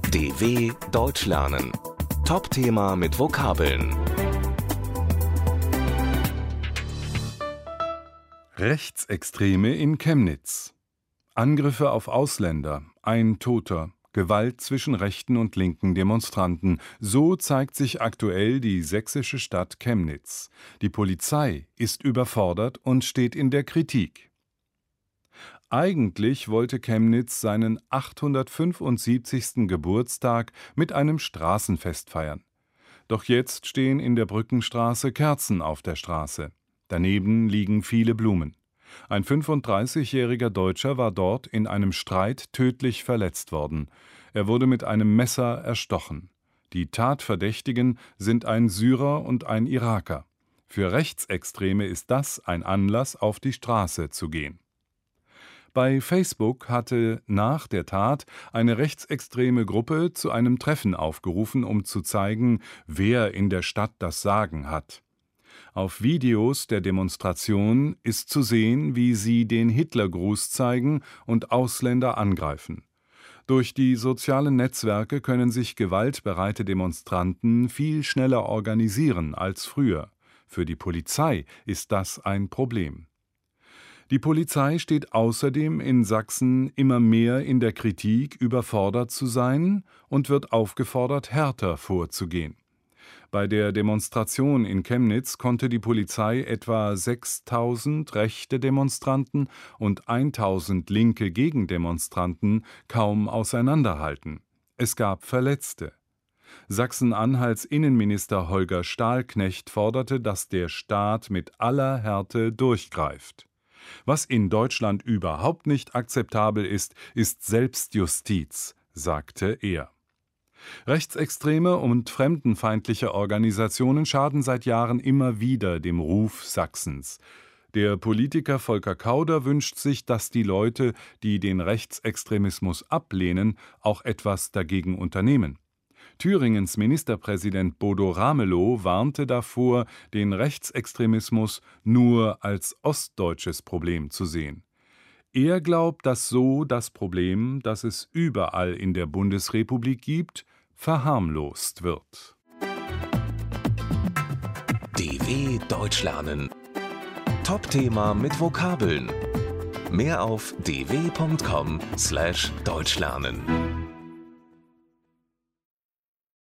DW Deutsch lernen. Top-Thema mit Vokabeln. Rechtsextreme in Chemnitz. Angriffe auf Ausländer, ein Toter, Gewalt zwischen rechten und linken Demonstranten. So zeigt sich aktuell die sächsische Stadt Chemnitz. Die Polizei ist überfordert und steht in der Kritik. Eigentlich wollte Chemnitz seinen 875. Geburtstag mit einem Straßenfest feiern. Doch jetzt stehen in der Brückenstraße Kerzen auf der Straße. Daneben liegen viele Blumen. Ein 35-jähriger Deutscher war dort in einem Streit tödlich verletzt worden. Er wurde mit einem Messer erstochen. Die Tatverdächtigen sind ein Syrer und ein Iraker. Für Rechtsextreme ist das ein Anlass, auf die Straße zu gehen. Bei Facebook hatte nach der Tat eine rechtsextreme Gruppe zu einem Treffen aufgerufen, um zu zeigen, wer in der Stadt das Sagen hat. Auf Videos der Demonstration ist zu sehen, wie sie den Hitlergruß zeigen und Ausländer angreifen. Durch die sozialen Netzwerke können sich gewaltbereite Demonstranten viel schneller organisieren als früher. Für die Polizei ist das ein Problem. Die Polizei steht außerdem in Sachsen immer mehr in der Kritik, überfordert zu sein, und wird aufgefordert, härter vorzugehen. Bei der Demonstration in Chemnitz konnte die Polizei etwa 6.000 rechte Demonstranten und 1.000 linke Gegendemonstranten kaum auseinanderhalten. Es gab Verletzte. Sachsen-Anhalts Innenminister Holger Stahlknecht forderte, dass der Staat mit aller Härte durchgreift. Was in Deutschland überhaupt nicht akzeptabel ist, ist Selbstjustiz, sagte er. Rechtsextreme und fremdenfeindliche Organisationen schaden seit Jahren immer wieder dem Ruf Sachsens. Der Politiker Volker Kauder wünscht sich, dass die Leute, die den Rechtsextremismus ablehnen, auch etwas dagegen unternehmen. Thüringens Ministerpräsident Bodo Ramelow warnte davor, den Rechtsextremismus nur als ostdeutsches Problem zu sehen. Er glaubt, dass so das Problem, das es überall in der Bundesrepublik gibt, verharmlost wird. DW Deutsch lernen. Top-Thema mit Vokabeln. Mehr auf dw.com/deutschlernen.